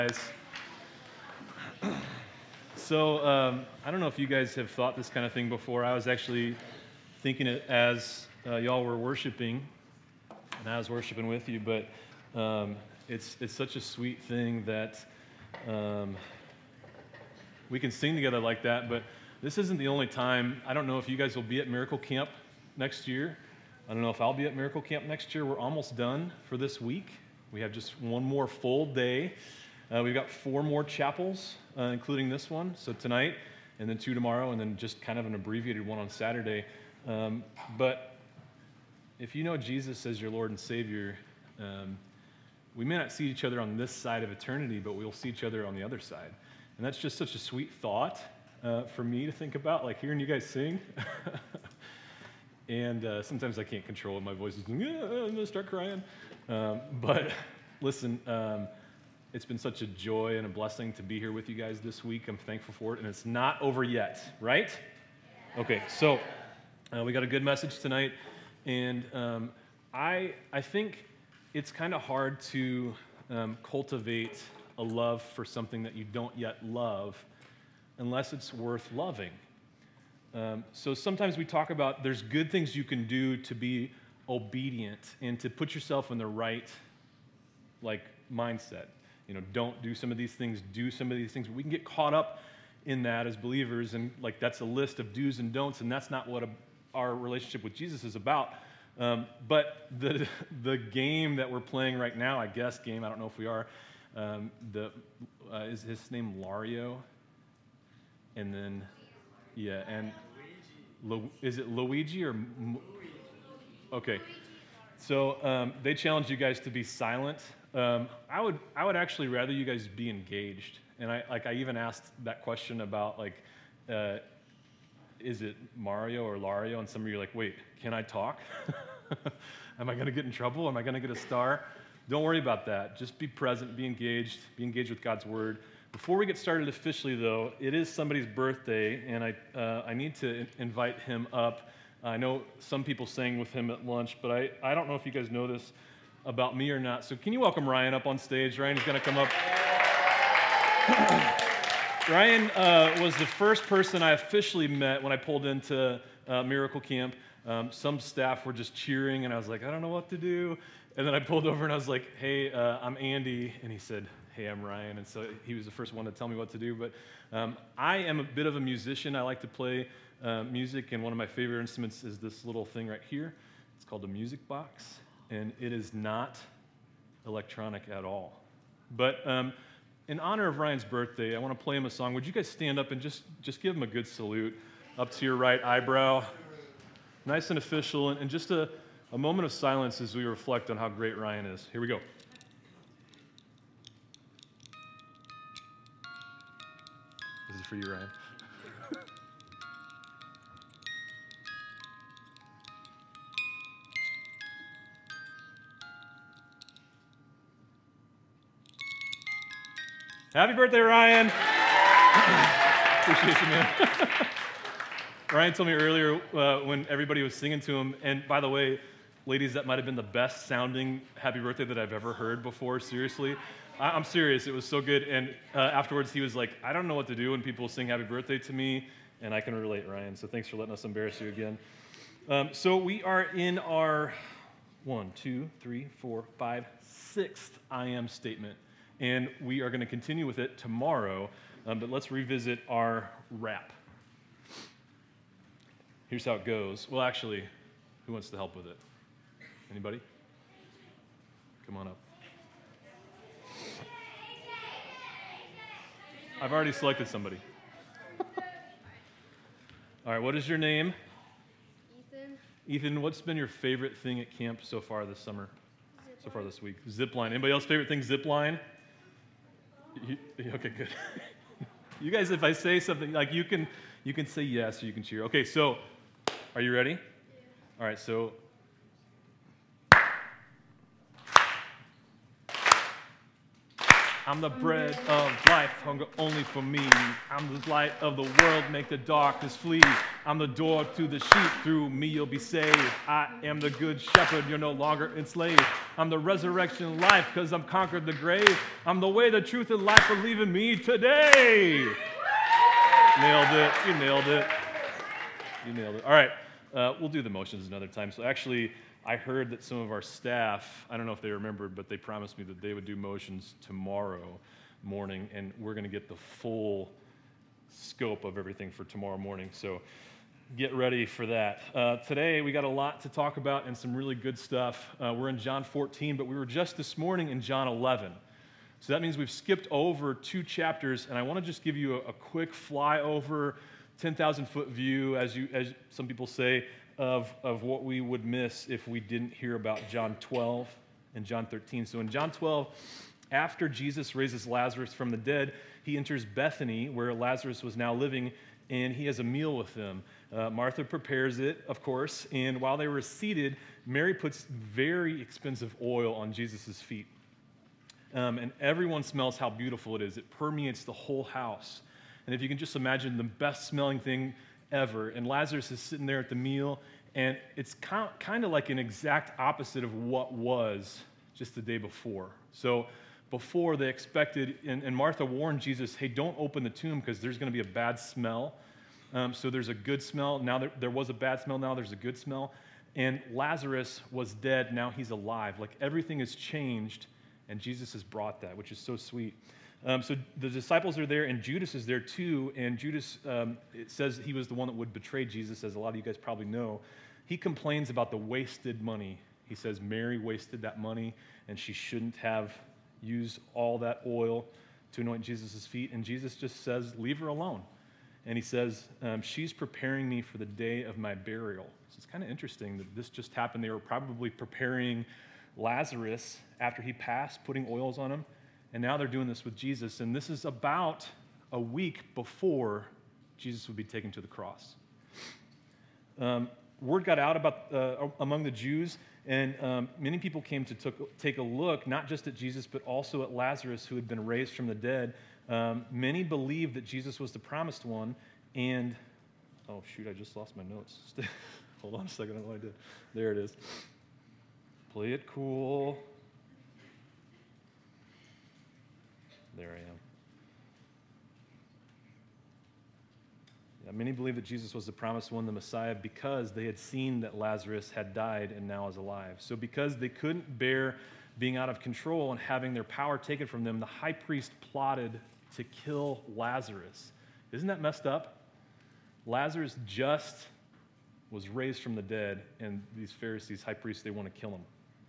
Guys. I don't know if you guys have thought this kind of thing before. I was actually thinking it as y'all were worshiping, and I was worshiping with you, but it's such a sweet thing that we can sing together like that, but this isn't the only time. I don't know if you guys will be at Miracle Camp next year. I don't know if I'll be at Miracle Camp next year. We're almost done for this week. We have just one more full day. We've got 4 more chapels, including this one, so tonight, and then 2 tomorrow, and then just kind of an abbreviated one on Saturday. But if you know Jesus as your Lord and Savior, we may not see each other on this side of eternity, but we'll see each other on the other side. And that's just such a sweet thought for me to think about, like hearing you guys sing. And sometimes I can't control it. My voice is, I'm going to start crying. But listen, it's been such a joy and a blessing to be here with you guys this week. I'm thankful for it, and it's not over yet, right? Okay, so we got a good message tonight, and I think it's kind of hard to cultivate a love for something that you don't yet love unless it's worth loving. So sometimes we talk about there's good things you can do to be obedient and to put yourself in the right mindset. You know, don't do some of these things, do some of these things. We can get caught up in that as believers, and that's a list of do's and don'ts, and that's not what our relationship with Jesus is about. But the game that we're playing right now, I don't know if we are, is his name Lario? And then, is it Luigi or? Okay, so they challenge you guys to be silent. I would actually rather you guys be engaged, and I even asked that question about is it Mario or Lario? And some of you are like, wait, can I talk? Am I going to get in trouble? Am I going to get a star? Don't worry about that. Just be present, be engaged with God's word. Before we get started officially, though, it is somebody's birthday, and I need to invite him up. I know some people sang with him at lunch, but I don't know if you guys know this about me or not. So can you welcome Ryan up on stage? Ryan is going to come up. Ryan was the first person I officially met when I pulled into Miracle Camp. Some staff were just cheering, and I was like, I don't know what to do. And then I pulled over, and I was like, hey, I'm Andy. And he said, hey, I'm Ryan. And so he was the first one to tell me what to do. But I am a bit of a musician. I like to play music, and one of my favorite instruments is this little thing right here. It's called a music box, and it is not electronic at all. But in honor of Ryan's birthday, I want to play him a song. Would you guys stand up and just give him a good salute up to your right eyebrow? Nice and official, and just a moment of silence as we reflect on how great Ryan is. Here we go. This is for you, Ryan. Happy birthday, Ryan. Appreciate you, man. Ryan told me earlier when everybody was singing to him, and by the way, ladies, that might have been the best sounding happy birthday that I've ever heard before, seriously. I'm serious, it was so good, and afterwards he was like, I don't know what to do when people sing happy birthday to me, and I can relate, Ryan, so thanks for letting us embarrass you again. So we are in our 6th I am statement. And we are going to continue with it tomorrow, but let's revisit our wrap. Here's how it goes. Well, actually, who wants to help with it? Anybody? Come on up. I've already selected somebody. All right, what is your name? Ethan. Ethan, what's been your favorite thing at camp so far this summer? So far this week? Zip line. Anybody else favorite thing, zip line? Okay, good. You guys, if I say something, you can say yes or you can cheer. Okay, so are you ready? Yeah. All right, so I'm the bread of life, hunger only for me. I'm the light of the world, make the darkness flee. I'm the door to the sheep, through me you'll be saved. I am the good shepherd, you're no longer enslaved. I'm the resurrection and life, because I've conquered the grave. I'm the way, the truth, and life, believe in me today. Nailed it, you nailed it. You nailed it. All right, we'll do the motions another time. So actually, I heard that some of our staff, I don't know if they remembered, but they promised me that they would do motions tomorrow morning, and we're going to get the full scope of everything for tomorrow morning. So get ready for that. Today, we got a lot to talk about and some really good stuff. We're in John 14, but we were just this morning in John 11. So that means we've skipped over 2 chapters, and I want to just give you a quick flyover, 10,000-foot view, as some people say, of what we would miss if we didn't hear about John 12 and John 13. So in John 12, after Jesus raises Lazarus from the dead, he enters Bethany, where Lazarus was now living, and he has a meal with them. Martha prepares it, of course, and while they were seated, Mary puts very expensive oil on Jesus' feet. And everyone smells how beautiful it is. It permeates the whole house. And if you can just imagine the best smelling thing ever. And Lazarus is sitting there at the meal, and it's kind of like an exact opposite of what was just the day before. So before they expected, and Martha warned Jesus, hey, don't open the tomb because there's going to be a bad smell. So there's a good smell. Now there was a bad smell, now there's a good smell. And Lazarus was dead, now he's alive. Like everything has changed, and Jesus has brought that, which is so sweet. So the disciples are there, and Judas is there too. And Judas, it says he was the one that would betray Jesus, as a lot of you guys probably know. He complains about the wasted money. He says Mary wasted that money, and she shouldn't have used all that oil to anoint Jesus' feet. And Jesus just says, leave her alone. And he says, she's preparing me for the day of my burial. So it's kind of interesting that this just happened. They were probably preparing Lazarus after he passed, putting oils on him. And now they're doing this with Jesus. And this is about a week before Jesus would be taken to the cross. Word got out about among the Jews, and many people came to take a look, not just at Jesus, but also at Lazarus, who had been raised from the dead. Many believed that Jesus was the promised one, and, oh shoot, I just lost my notes. Hold on a second, I don't know what I did. There it is. Play it cool. There I am. Yeah, many believe that Jesus was the promised one, the Messiah, because they had seen that Lazarus had died and now is alive. So because they couldn't bear being out of control and having their power taken from them, the high priest plotted to kill Lazarus. Isn't that messed up? Lazarus just was raised from the dead, and these Pharisees, high priests, they want to kill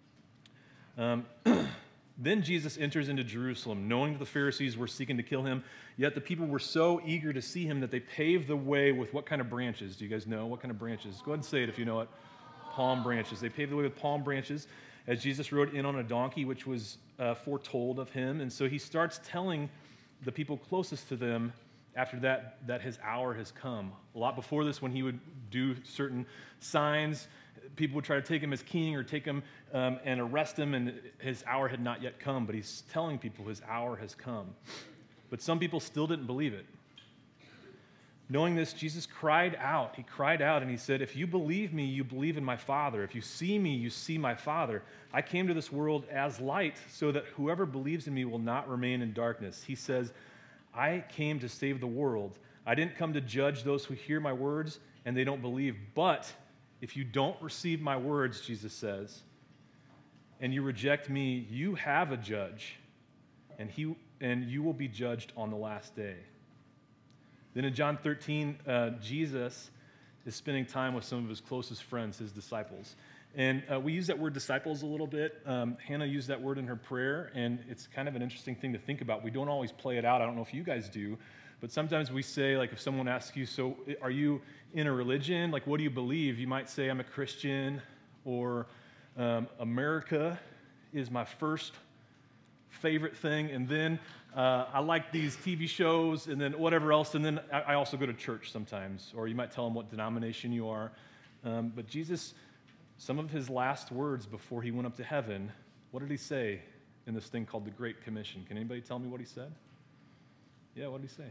him. Then Jesus enters into Jerusalem, knowing that the Pharisees were seeking to kill him, yet the people were so eager to see him that they paved the way with what kind of branches? Do you guys know what kind of branches? Go ahead and say it if you know it. Palm branches. They paved the way with palm branches as Jesus rode in on a donkey, which was foretold of him. And so he starts telling the people closest to them after that his hour has come. A lot before this, when he would do certain signs, people would try to take him as king or take him and arrest him, and his hour had not yet come, but he's telling people his hour has come. But some people still didn't believe it. Knowing this, Jesus cried out. He cried out and he said, if you believe me, you believe in my Father. If you see me, you see my Father. I came to this world as light so that whoever believes in me will not remain in darkness. He says, I came to save the world. I didn't come to judge those who hear my words and they don't believe, but if you don't receive my words, Jesus says, and you reject me, you have a judge, and you will be judged on the last day. Then in John 13, Jesus is spending time with some of his closest friends, his disciples. And we use that word disciples a little bit. Hannah used that word in her prayer, and it's kind of an interesting thing to think about. We don't always play it out. I don't know if you guys do, but sometimes we say, like if someone asks you, so are you in a religion? Like, what do you believe? You might say, I'm a Christian, or America is my first favorite thing, and then I like these TV shows, and then whatever else, and then I also go to church sometimes, or you might tell them what denomination you are. But Jesus, some of his last words before he went up to heaven, what did he say? in this thing called the Great Commission. Can anybody tell me what he said? Yeah, what did he say?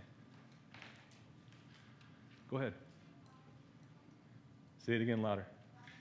Go ahead. Say it again louder.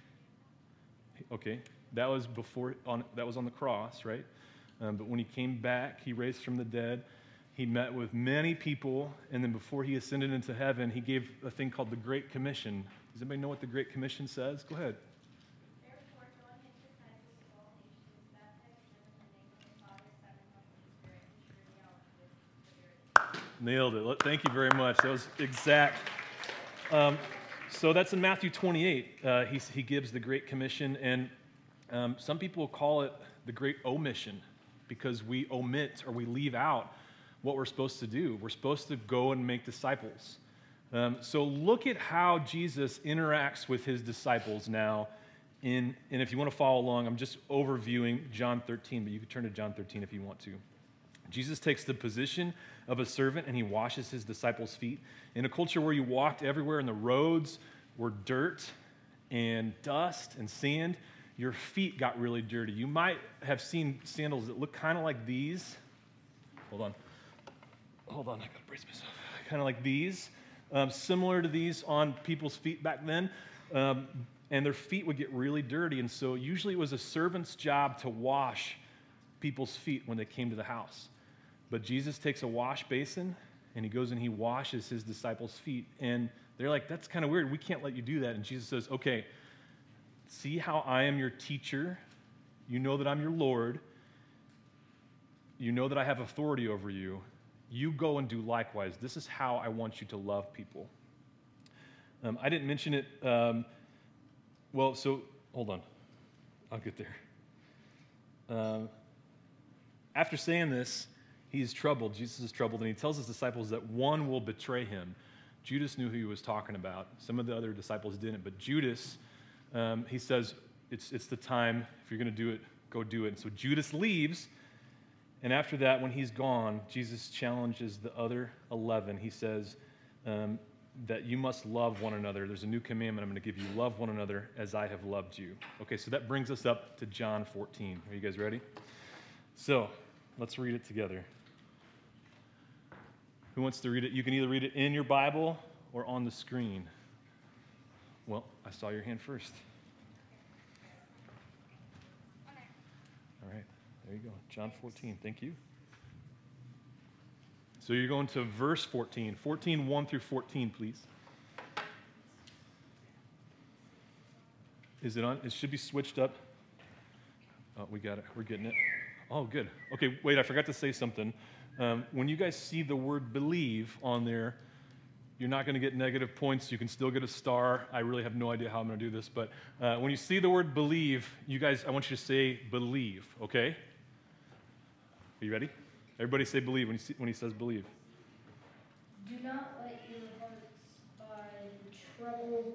Okay, that was on the cross, right? But when he came back, he raised from the dead. He met with many people, and then before he ascended into heaven, he gave a thing called the Great Commission. Does anybody know what the Great Commission says? Go ahead. Therefore, go and make disciples of all nations, baptizing them in the name of the Father, Son, and Holy Spirit, and teaching them all to observe. Nailed it. Thank you very much. That was exact. So that's in Matthew 28. He gives the Great Commission, and some people call it the Great Omission because we omit or we leave out what we're supposed to do. We're supposed to go and make disciples. So look at how Jesus interacts with his disciples now. And if you want to follow along, I'm just overviewing John 13, but you can turn to John 13 if you want to. Jesus takes the position of a servant and he washes his disciples' feet. In a culture where you walked everywhere and the roads were dirt and dust and sand, your feet got really dirty. You might have seen sandals that look kind of like these. Hold on, I gotta brace myself. Kind of like these, similar to these on people's feet back then. And their feet would get really dirty. And so usually it was a servant's job to wash people's feet when they came to the house. But Jesus takes a wash basin and he goes and he washes his disciples' feet. And they're like, that's kind of weird. We can't let you do that. And Jesus says, okay, see how I am your teacher. You know that I'm your Lord. You know that I have authority over you. You go and do likewise. This is how I want you to love people. I didn't mention it. So hold on. I'll get there. After saying this, he's troubled. Jesus is troubled, and he tells his disciples that one will betray him. Judas knew who he was talking about. Some of the other disciples didn't, but Judas, he says, it's the time. If you're going to do it, go do it. And so Judas leaves, and after that, when he's gone, Jesus challenges the other 11. He says that you must love one another. There's a new commandment I'm going to give you. Love one another as I have loved you. Okay, so that brings us up to John 14. Are you guys ready? So let's read it together. Who wants to read it? You can either read it in your Bible or on the screen. Well, I saw your hand first. All right, there you go. John 14, thank you. So you're going to verse 14. 14, 1 through 14, please. Is it on? It should be switched up. Oh, we got it. We're getting it. Oh, good. Okay, wait, I forgot to say something. When you guys see the word believe on there, you're not going to get negative points. You can still get a star. I really have no idea how I'm going to do this, but when you see the word believe, you guys, I want you to say believe, okay? Are you ready? Everybody say believe when he says believe. Do not let your hearts be troubled.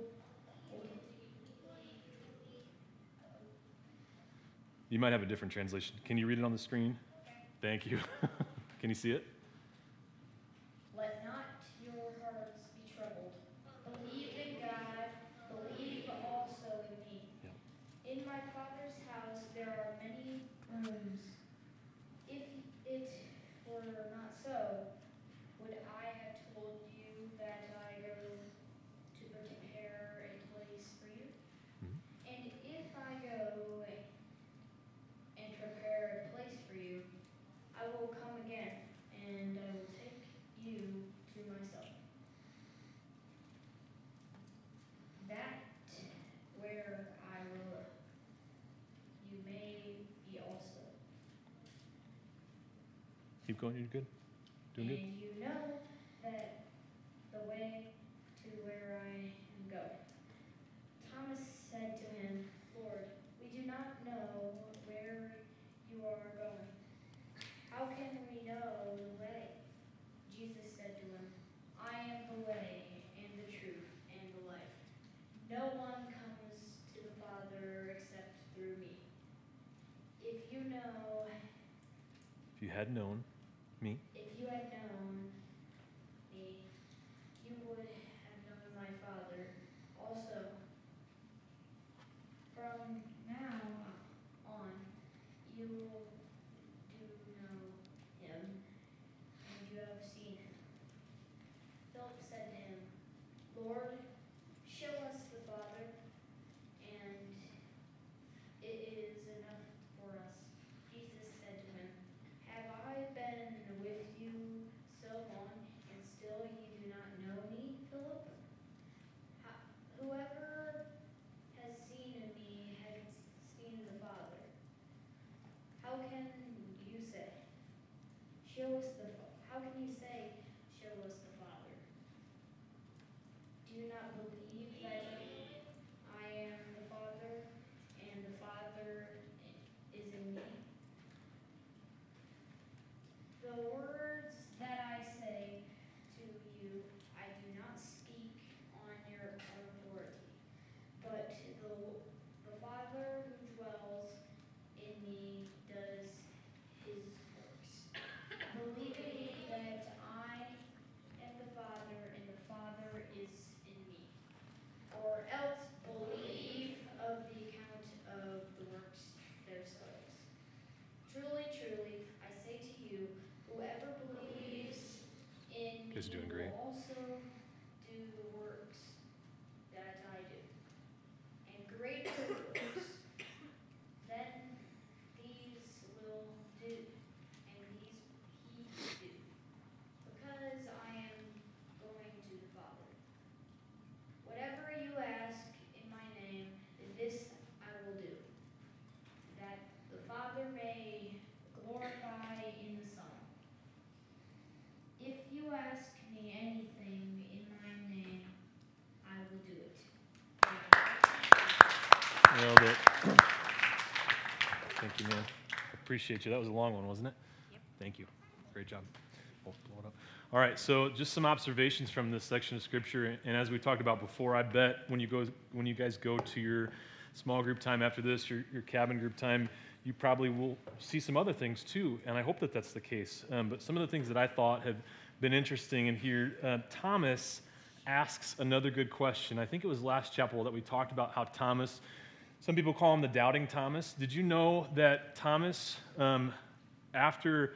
You might have a different translation. Can you read it on the screen? Thank you. Can you see it? Let not your hearts be troubled. Believe in God. Believe also in me. Yeah. In my Father's house there are many rooms. If it were not so, would I have told you that I go to prepare a place for you? Mm-hmm. And if I go and prepare a place for you, I will come again, and I will take you to myself, that where I will, you may be also. Keep going. You're good. Doing good. And you know that the way to where I am going. Thomas said to him, Lord, we do not know where you are going. How can we know the way? Jesus said to him, I am the way and the truth and the life. No one comes to the Father except through me. If you had known me, If you had known me, you would have known my Father also. From now on, you will Lord, show us the Father, and it is enough for us. Jesus said to him, have I been with you so long, and still you do not know me, Philip? Whoever has seen me has seen the Father. How can you say, how can you say, show us the Father? Do you not believe that I am the Father, and the Father is in me? The words that I say to you, I do not speak on your authority, but the Father who dwells in me does his works. Believe that I am the Father and the Father is in me, or else believe of the account of the works themselves. Truly, truly, I say to you, whoever believes in me Guys are doing great. will also do the works that I do, and greater works than these will do, and these he will do, because I am going to the Father. Whatever you ask in my name, this I will do, that the Father may glorify in the Son. If you ask me anything in my name, I will do it. Nailed it. Thank you, man. Appreciate you. That was a long one, wasn't it? Yep. Thank you. Great job. Blow it up. All right, so just some observations from this section of Scripture. And as we talked about before, I bet when you guys go to your small group time after this, your cabin group time, you probably will see some other things too. And I hope that that's the case. But some of the things that I thought have been interesting in here, Thomas asks another good question. I think it was last chapel that we talked about how Thomas, some people call him the doubting Thomas. Did you know that Thomas, after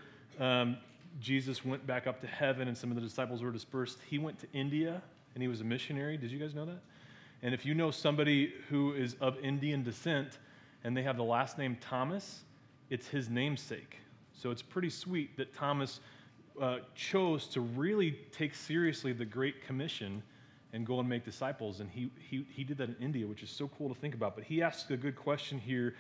Jesus went back up to heaven and some of the disciples were dispersed, he went to India and he was a missionary? Did you guys know that? And if you know somebody who is of Indian descent and they have the last name Thomas, it's his namesake. So it's pretty sweet that Thomas chose to really take seriously the Great Commission and go and make disciples. And he did that in India, which is so cool to think about. But he asks a good question here,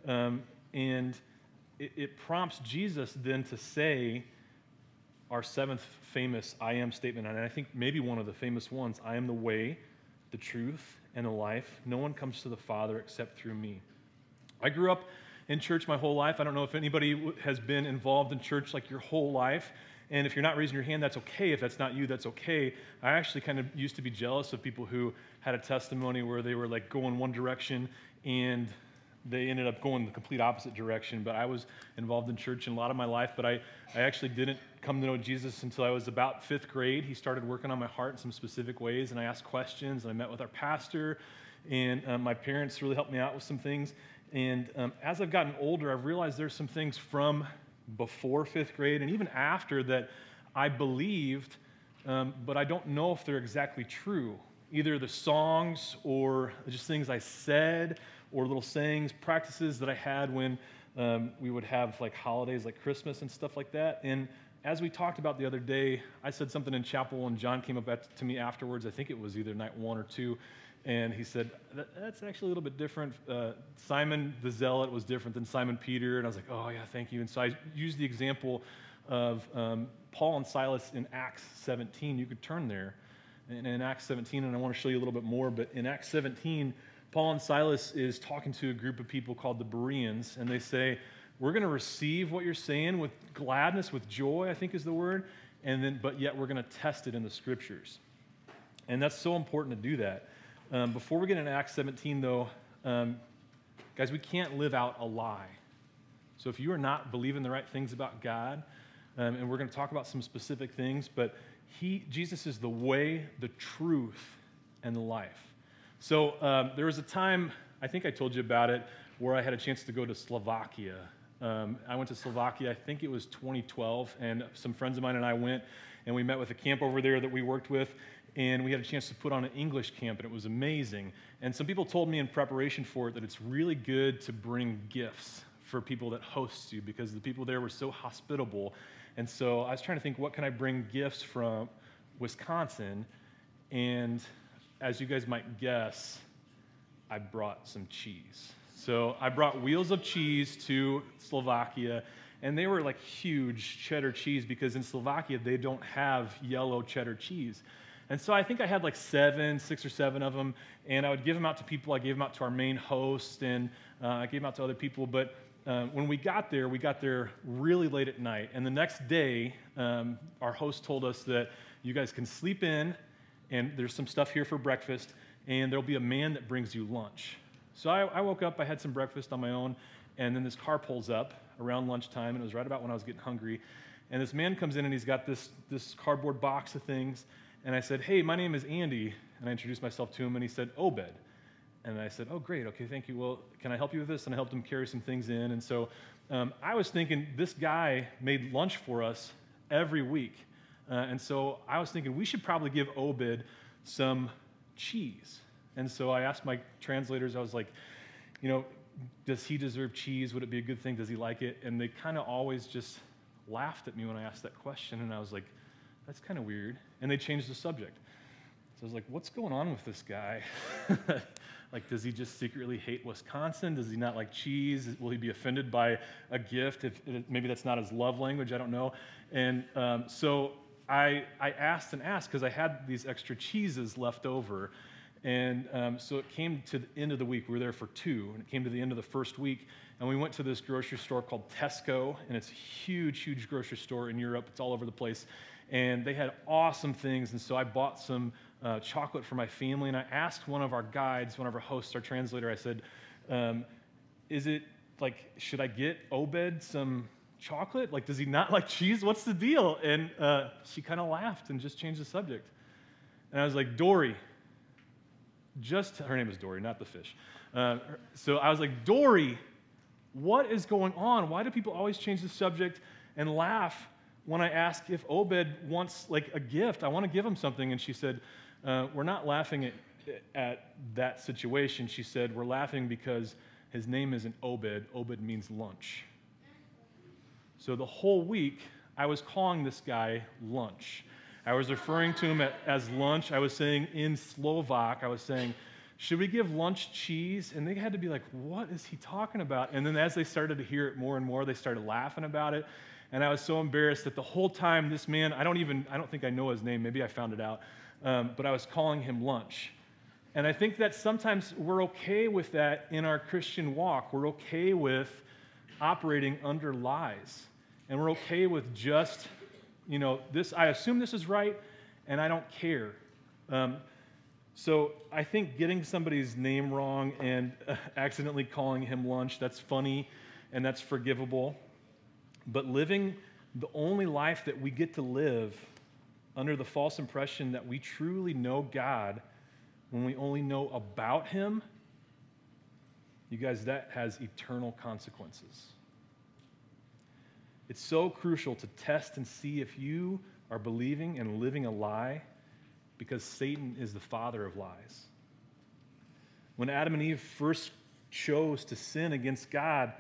and it prompts Jesus then to say our seventh famous I am statement, and I think maybe one of the famous ones: I am the way, the truth, and the life. No one comes to the Father except through me. I grew up in church my whole life. I don't know if anybody has been involved in church like your whole life. And if you're not raising your hand, that's okay. If that's not you, that's okay. I actually kind of used to be jealous of people who had a testimony where they were like going one direction and they ended up going the complete opposite direction. But I was involved in church in a lot of my life, but I actually didn't come to know Jesus until I was about fifth grade. He started working on my heart in some specific ways, and I asked questions, and I met with our pastor, and my parents really helped me out with some things. And as I've gotten older, I've realized there's some things from before fifth grade and even after that I believed, but I don't know if they're exactly true. Either the songs or just things I said or little sayings, practices that I had when we would have like holidays like Christmas and stuff like that. And as we talked about the other day, I said something in chapel and John came up to me afterwards. I think it was either night 1 or 2. And he said, that's actually a little bit different. Simon the Zealot was different than Simon Peter. And I was like, oh, yeah, thank you. And so I used the example of Paul and Silas in Acts 17. You could turn there in Acts 17, and I want to show you a little bit more. But in Acts 17, Paul and Silas is talking to a group of people called the Bereans. And they say, we're going to receive what you're saying with gladness, with joy, I think is the word. But yet we're going to test it in the Scriptures. And that's so important to do that. Before we get into Acts 17, though, guys, we can't live out a lie. So if you are not believing the right things about God, and we're going to talk about some specific things, but Jesus is the way, the truth, and the life. So there was a time, I think I told you about it, where I had a chance to go to Slovakia. I went to Slovakia, I think it was 2012, and some friends of mine and I went, and we met with a camp over there that we worked with. and we had a chance to put on an English camp, and it was amazing. And some people told me in preparation for it that it's really good to bring gifts for people that host you, because the people there were so hospitable. And so I was trying to think, what can I bring gifts from Wisconsin? And as you guys might guess, I brought some cheese. So I brought wheels of cheese to Slovakia, and they were like huge cheddar cheese, because in Slovakia they don't have yellow cheddar cheese. And so I think I had like 6 or 7 of them, and I would give them out to people. I gave them out to our main host, and I gave them out to other people. But when we got there really late at night. And the next day, our host told us that you guys can sleep in, and there's some stuff here for breakfast, and there'll be a man that brings you lunch. So I woke up, I had some breakfast on my own, and then this car pulls up around lunchtime, and it was right about when I was getting hungry. And this man comes in, and he's got this cardboard box of things. And I said, "Hey, my name is Andy." And I introduced myself to him, and he said, "Obed." And I said, "Oh, great, okay, thank you. Well, can I help you with this?" And I helped him carry some things in. And so I was thinking, this guy made lunch for us every week. And so I was thinking, we should probably give Obed some cheese. And so I asked my translators, I was like, does he deserve cheese? Would it be a good thing? Does he like it? And they kind of always just laughed at me when I asked that question. And I was like, that's kind of weird. And they changed the subject. So I was like, what's going on with this guy? Like, does he just secretly hate Wisconsin? Does he not like cheese? Will he be offended by a gift? If maybe that's not his love language, I don't know. And so I asked because I had these extra cheeses left over. And so it came to the end of the week. We were there for 2, and it came to the end of the first week. And we went to this grocery store called Tesco, and it's a huge, huge grocery store in Europe. It's all over the place. And they had awesome things, and so I bought some chocolate for my family, and I asked one of our guides, one of our hosts, our translator, I said, is it, like, should I get Obed some chocolate? Like, does he not like cheese? What's the deal? And she kind of laughed and just changed the subject. And I was like, Dory, her name is Dory, not the fish. So I was like, Dory, what is going on? Why do people always change the subject and laugh when I ask if Obed wants like a gift? I want to give him something. And she said, we're not laughing at that situation. She said, we're laughing because his name isn't Obed. Obed means lunch. So the whole week, I was calling this guy lunch. I was referring to him as lunch. I was saying in Slovak, I was saying, should we give lunch cheese? And they had to be like, what is he talking about? And then as they started to hear it more and more, they started laughing about it. And I was so embarrassed that the whole time this man, I don't think I know his name, maybe I found it out, but I was calling him lunch. And I think that sometimes we're okay with that in our Christian walk. We're okay with operating under lies. And we're okay with just, this, I assume this is right, and I don't care. So I think getting somebody's name wrong and accidentally calling him lunch, that's funny and that's forgivable. But living the only life that we get to live under the false impression that we truly know God when we only know about Him, you guys, that has eternal consequences. It's so crucial to test and see if you are believing and living a lie, because Satan is the father of lies. When Adam and Eve first chose to sin against God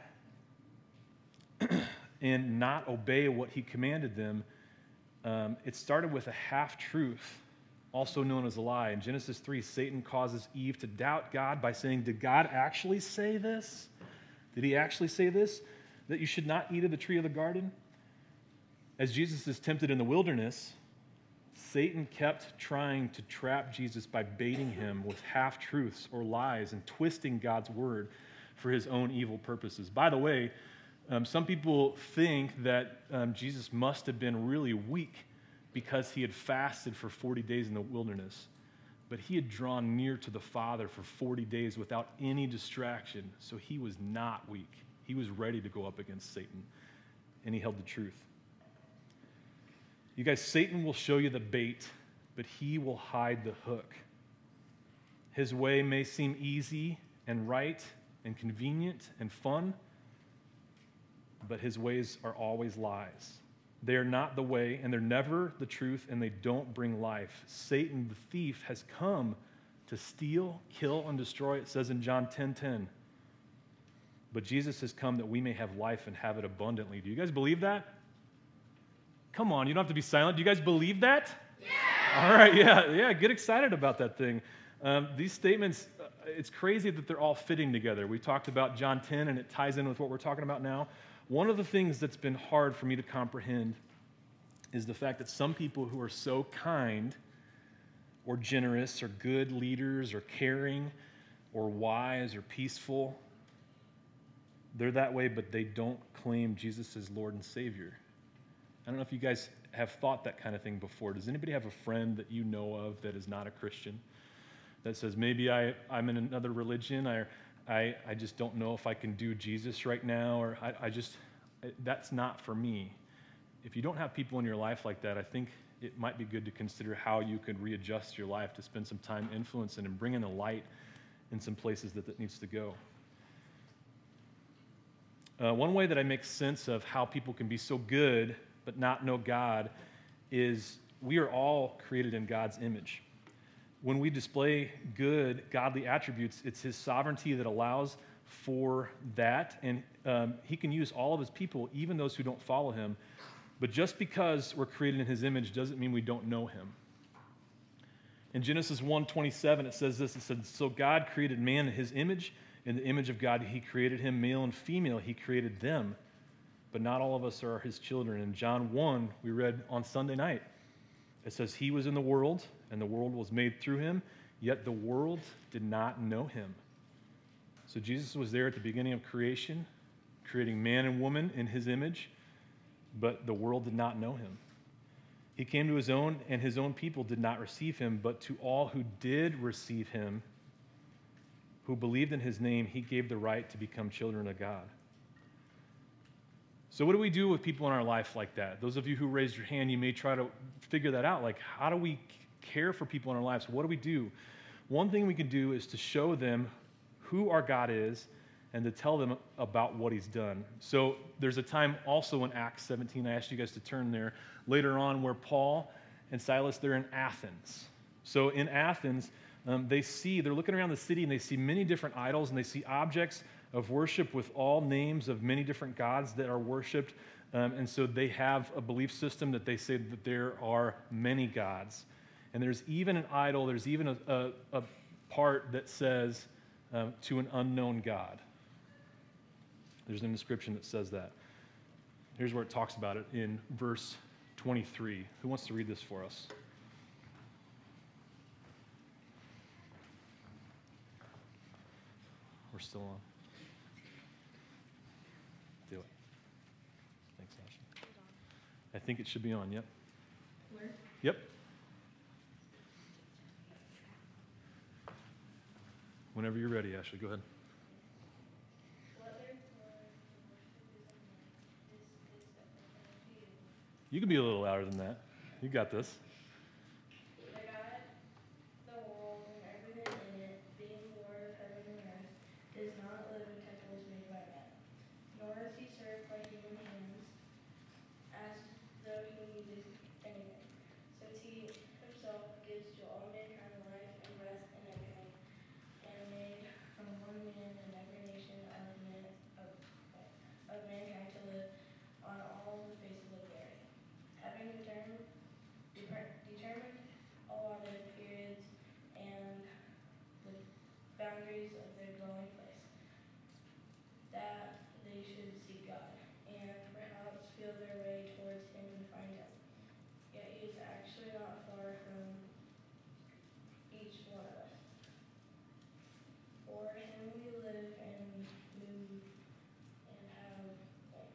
and not obey what He commanded them, it started with a half-truth, also known as a lie. In Genesis 3, Satan causes Eve to doubt God by saying, did God actually say this? Did He actually say this? That you should not eat of the tree of the garden? As Jesus is tempted in the wilderness, Satan kept trying to trap Jesus by baiting Him with half-truths or lies and twisting God's word for His own evil purposes. By the way, some people think that Jesus must have been really weak because He had fasted for 40 days in the wilderness. But He had drawn near to the Father for 40 days without any distraction, so He was not weak. He was ready to go up against Satan, and He held the truth. You guys, Satan will show you the bait, but he will hide the hook. His way may seem easy and right and convenient and fun, but his ways are always lies. They are not the way, and they're never the truth, and they don't bring life. Satan, the thief, has come to steal, kill, and destroy. It says in John 10:10. But Jesus has come that we may have life and have it abundantly. Do you guys believe that? Come on, you don't have to be silent. Do you guys believe that? Yeah! All right, yeah, get excited about that thing. These statements, it's crazy that they're all fitting together. We talked about John 10, and it ties in with what we're talking about now. One of the things that's been hard for me to comprehend is the fact that some people who are so kind or generous or good leaders or caring or wise or peaceful, they're that way, but they don't claim Jesus as Lord and Savior. I don't know if you guys have thought that kind of thing before. Does anybody have a friend that you know of that is not a Christian that says, maybe I'm in another religion, I just don't know if I can do Jesus right now, or that's not for me. If you don't have people in your life like that, I think it might be good to consider how you could readjust your life to spend some time influencing and bringing the light in some places that needs to go. One way that I make sense of how people can be so good but not know God is we are all created in God's image. When we display good, godly attributes, it's His sovereignty that allows for that, and He can use all of His people, even those who don't follow Him. But just because we're created in His image doesn't mean we don't know Him. In Genesis 1:27, it says this, it said, so God created man in His image. In the image of God, He created him, male and female, He created them. But not all of us are His children. In John 1, we read on Sunday night, it says, He was in the world, and the world was made through Him, yet the world did not know Him. So Jesus was there at the beginning of creation, creating man and woman in His image, but the world did not know Him. He came to His own, and His own people did not receive Him, but to all who did receive Him, who believed in His name, He gave the right to become children of God. So what do we do with people in our life like that? Those of you who raised your hand, you may try to figure that out. Like, how do we care for people in our lives? What do we do? One thing we can do is to show them who our God is and to tell them about what He's done. So there's a time also in Acts 17, I asked you guys to turn there, later on, where Paul and Silas, they're in Athens. So in Athens, they're looking around the city and they see many different idols and they see objects of worship with all names of many different gods that are worshipped. And so they have a belief system that they say that there are many gods. And there's even an idol, there's even a part that says to an unknown God. There's an inscription that says that. Here's where it talks about it in verse 23. Who wants to read this for us? We're still on. Do it. Thanks, Ashley. I think it should be on, yep. Where? Yep. Whenever you're ready, Ashley, go ahead. You can be a little louder than that. You got this. The God, the world, and everything in it, being Lord of heaven and earth, does not live in temples made by man, nor is He served by human hands, as though He needed anything, since He Himself gives to all mankind life and breath and everything, and made from one man and every nation of mankind to live on all the faces of the earth, having determined allotted periods and the boundaries of their dwelling place, that they should seek God, and perhaps feel their way towards Him and find Him. Yet He is actually not far from each one of us. For Him we live and move and have life.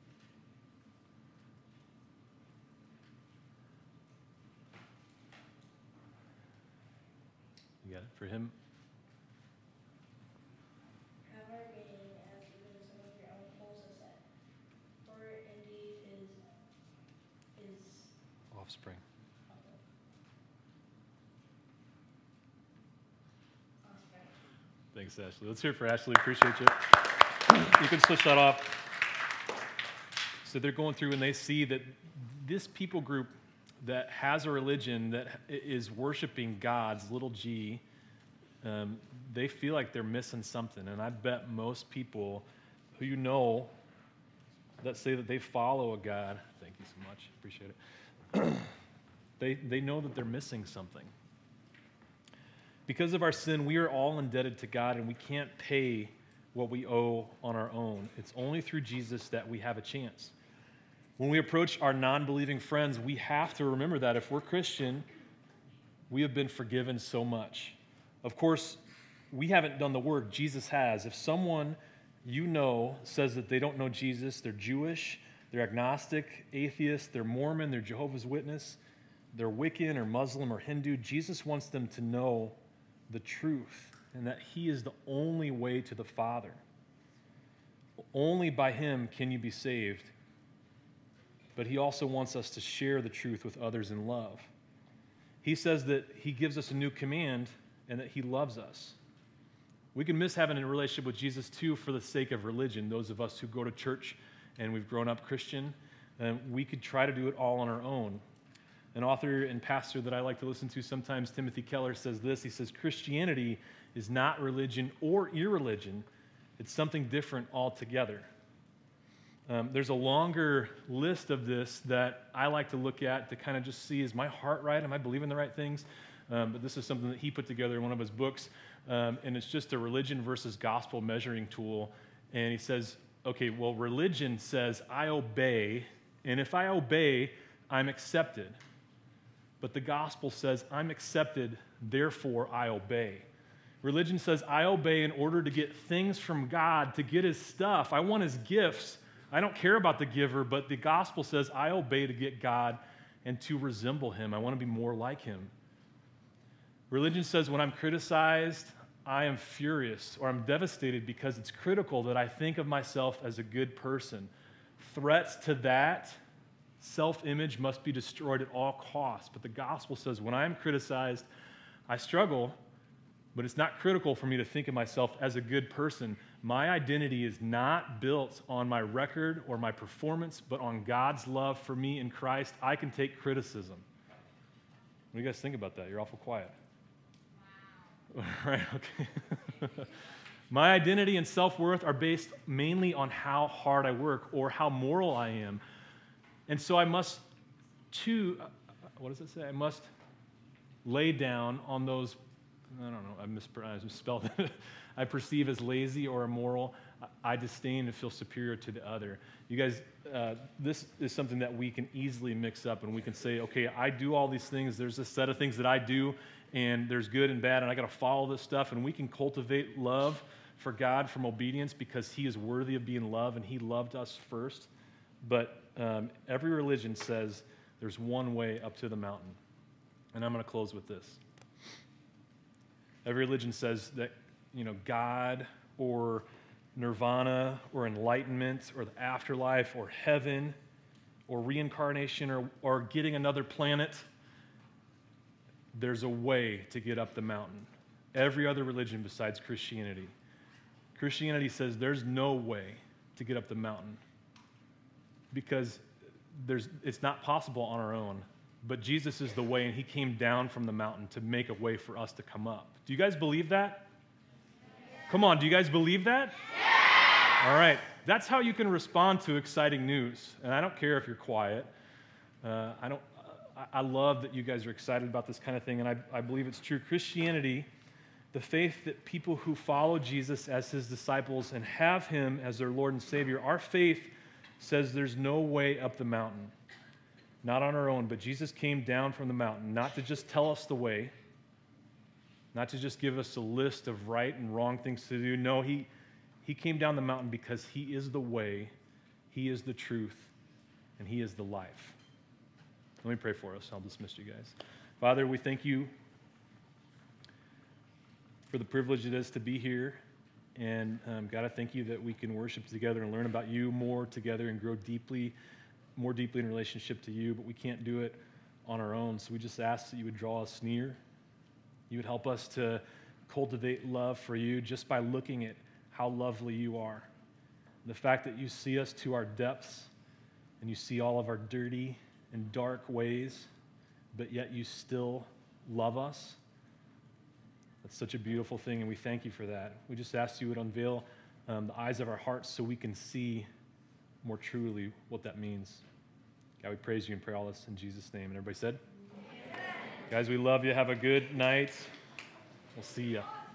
You got it? For Him? Have our being as even some of your own souls have said. For indeed His Offspring. offspring. Thanks, Ashley. Let's hear it for Ashley. Appreciate you. You can switch that off. So they're going through and they see that this people group that has a religion that is worshiping God's little g, they feel like they're missing something. And I bet most people who you know that say that they follow a God, thank you so much, appreciate it, they know that they're missing something. Because of our sin, we are all indebted to God, and we can't pay what we owe on our own. It's only through Jesus that we have a chance. When we approach our non-believing friends, we have to remember that if we're Christian, we have been forgiven so much. Of course, we haven't done the work. Jesus has. If someone you know says that they don't know Jesus, they're Jewish, they're agnostic, atheist, they're Mormon, they're Jehovah's Witness, they're Wiccan or Muslim or Hindu, Jesus wants them to know the truth and that he is the only way to the Father. Only by him can you be saved. But he also wants us to share the truth with others in love. He says that he gives us a new command and that he loves us. We can miss having a relationship with Jesus too for the sake of religion. Those of us who go to church and we've grown up Christian, we could try to do it all on our own. An author and pastor that I like to listen to sometimes, Timothy Keller, says this. He says, Christianity is not religion or irreligion. It's something different altogether. There's a longer list of this that I like to look at to kind of just see, is my heart right? Am I believing the right things? But this is something that he put together in one of his books, and it's just a religion versus gospel measuring tool. And he says, okay, well, religion says I obey, and if I obey, I'm accepted. But the gospel says I'm accepted, therefore I obey. Religion says I obey in order to get things from God, to get his stuff. I want his gifts. I don't care about the giver, but the gospel says I obey to get God and to resemble him. I want to be more like him. Religion says when I'm criticized, I am furious or I'm devastated because it's critical that I think of myself as a good person. Threats to that self-image must be destroyed at all costs. But the gospel says when I'm criticized, I struggle, but it's not critical for me to think of myself as a good person. My identity is not built on my record or my performance, but on God's love for me in Christ. I can take criticism. What do you guys think about that? You're awful quiet. Wow. Right, okay. My identity and self-worth are based mainly on how hard I work or how moral I am. And so I must, what does it say? I must lay down on those, I don't know, I misspelled it. I perceive as lazy or immoral. I disdain and feel superior to the other. You guys, this is something that we can easily mix up, and we can say, okay, I do all these things. There's a set of things that I do, and there's good and bad, and I got to follow this stuff, and we can cultivate love for God from obedience because he is worthy of being loved, and he loved us first. But every religion says there's one way up to the mountain, and I'm going to close with this. Every religion says that, God or nirvana or enlightenment or the afterlife or heaven or reincarnation or getting another planet, there's a way to get up the mountain. Every other religion besides Christianity. Christianity says there's no way to get up the mountain because it's not possible on our own. But Jesus is the way, and he came down from the mountain to make a way for us to come up. Do you guys believe that? Come on, do you guys believe that? Yeah! All right, that's how you can respond to exciting news. And I don't care if you're quiet. I love that you guys are excited about this kind of thing, and I believe it's true. Christianity, the faith that people who follow Jesus as his disciples and have him as their Lord and Savior, our faith says there's no way up the mountain. Not on our own, but Jesus came down from the mountain, not to just tell us the way, not to just give us a list of right and wrong things to do. No, he came down the mountain because he is the way, he is the truth, and he is the life. Let me pray for us. I'll dismiss you guys. Father, we thank you for the privilege it is to be here. And God, I thank you that we can worship together and learn about you more together and grow more deeply in relationship to you, but we can't do it on our own. So we just ask that you would draw us near. You would help us to cultivate love for you just by looking at how lovely you are. The fact that you see us to our depths, and you see all of our dirty and dark ways, but yet you still love us. That's such a beautiful thing, and we thank you for that. We just ask you would unveil the eyes of our hearts so we can see more truly what that means. God, we praise you and pray all this in Jesus' name. And everybody said? Amen. Guys, we love you. Have a good night. We'll see you.